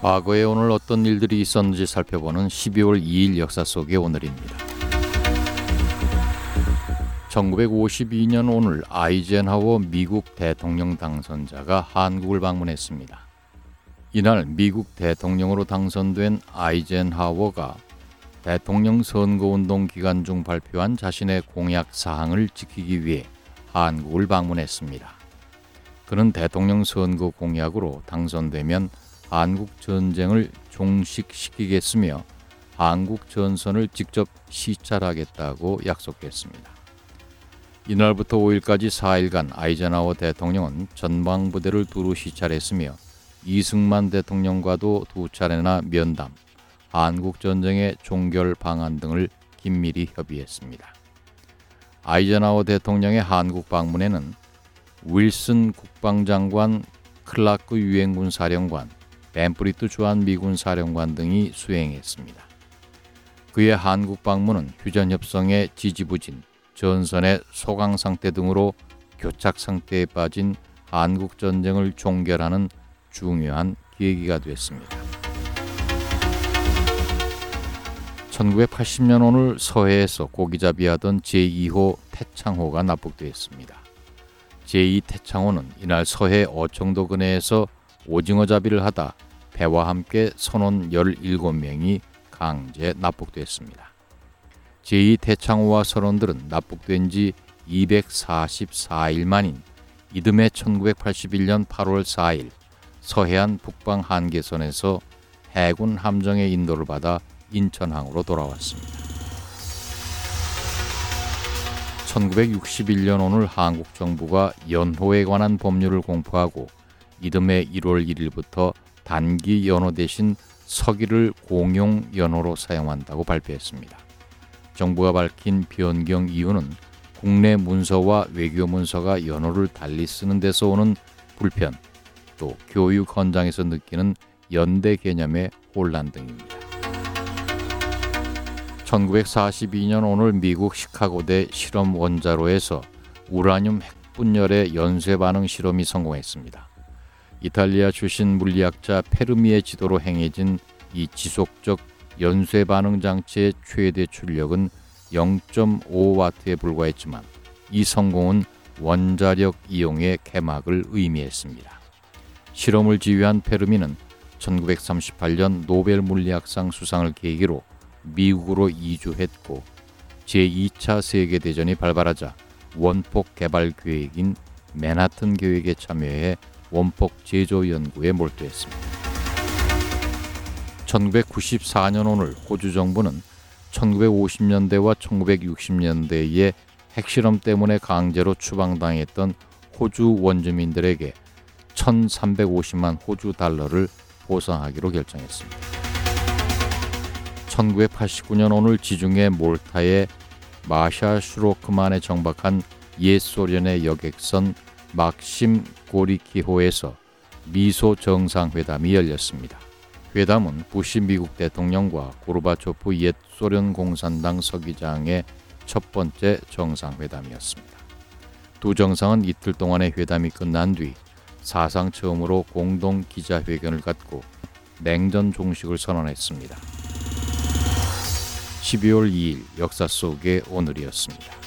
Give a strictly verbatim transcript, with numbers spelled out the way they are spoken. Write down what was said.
과거에 오늘 어떤 일들이 있었는지 살펴보는 십이월 이일 역사 속의 오늘입니다. 천구백오십이 년 오늘 아이젠하워 미국 대통령 당선자가 한국을 방문했습니다. 이날 미국 대통령으로 당선된 아이젠하워가 대통령 선거운동 기간 중 발표한 자신의 공약 사항을 지키기 위해 한국을 방문했습니다. 그는 대통령 선거 공약으로 당선되면 한국 전쟁을 종식시키겠으며 한국 전선을 직접 시찰하겠다고 약속했습니다. 이날부터 오일까지 사일간 아이젠하워 대통령은 전방부대를 두루 시찰했으며 이승만 대통령과도 두 차례나 면담, 한국 전쟁의 종결 방안 등을 긴밀히 협의했습니다. 아이젠하워 대통령의 한국 방문에는 윌슨 국방장관, 클라크 유엔군 사령관, 벤프리트 주한 미군 사령관 등이 수행했습니다. 그의 한국 방문은 휴전협정의 지지부진, 전선의 소강 상태 등으로 교착 상태에 빠진 한국 전쟁을 종결하는 중요한 계기가 됐습니다. 천구백팔십 년 오늘 서해에서 고기잡이하던 제이호 태창호가 납북되었습니다. 제이 태창호는 이날 서해 어청도 근해에서 오징어 잡이를 하다 배와 함께 선원 열일곱 명이 강제 납북됐습니다. 제이 태창호와 선원들은 납북된 지 이백사십사일 만인 이듬해 천구백팔십일 년 팔월 사일 서해안 북방 한계선에서 해군 함정의 인도를 받아 인천항으로 돌아왔습니다. 천구백육십일 년 오늘 한국 정부가 연호에 관한 법률을 공포하고 이듬해 일월 일일부터 단기 연호 대신 서기를 공용 연호로 사용한다고 발표했습니다. 정부가 밝힌 변경 이유는 국내 문서와 외교 문서가 연호를 달리 쓰는 데서 오는 불편, 또 교육 현장에서 느끼는 연대 개념의 혼란 등입니다. 천구백사십이 년 오늘 미국 시카고대 실험 원자로에서 우라늄 핵분열의 연쇄 반응 실험이 성공했습니다. 이탈리아 출신 물리학자 페르미의 지도로 행해진 이 지속적 연쇄 반응 장치의 최대 출력은 영 점 오 와트에 불과했지만 이 성공은 원자력 이용의 개막을 의미했습니다. 실험을 지휘한 페르미는 천구백삼십팔 년 노벨 물리학상 수상을 계기로 미국으로 이주했고 제이 차 세계대전이 발발하자 원폭 개발 계획인 맨하튼 계획에 참여해 원폭 제조 연구에 몰두했습니다. 천구백구십사 년 오늘 호주 정부는 천구백오십 년대와 천구백육십 년대의 핵실험 때문에 강제로 추방당했던 호주 원주민들에게 천삼백오십만 호주 달러를 보상하기로 결정했습니다. 천구백팔십구 년 오늘 지중해 몰타의 마샤 슈로크만에 정박한 옛 소련의 여객선 막심 고리키호에서 미소 정상회담이 열렸습니다. 회담은 부시 미국 대통령과 고르바초프 옛 소련 공산당 서기장의 첫 번째 정상회담이었습니다. 두 정상은 이틀 동안의 회담이 끝난 뒤 사상 처음으로 공동 기자회견을 갖고 냉전 종식을 선언했습니다. 십이월 이일 역사 속의 오늘이었습니다.